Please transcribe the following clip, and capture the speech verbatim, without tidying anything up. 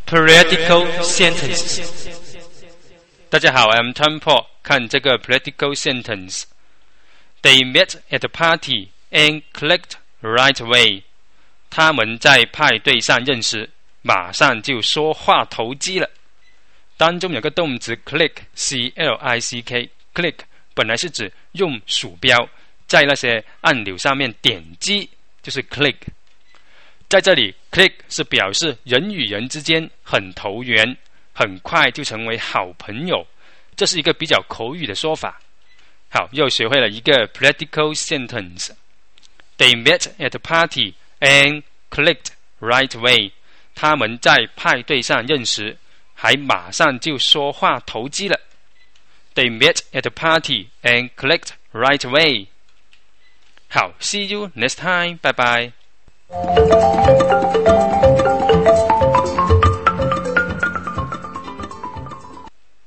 Political sentences。大家好 ，I'm Tom Paul。看这个 political sentence。They met at a party and clicked right away。他们在派对上认识，马上就说话投机了。当中有个动词 click，c l i c k，click 本来是指用鼠标在那些按钮上面点击，就是 click。在这里 click 是表示人与人之间很投缘，很快就成为好朋友，这是一个比较口语的说法。好，又学会了一个 political sentence。 They met at a party and clicked right away。 他们在派对上认识，还马上就说话投机了。 They met at a party and clicked right away。 好， see you next time， 拜拜。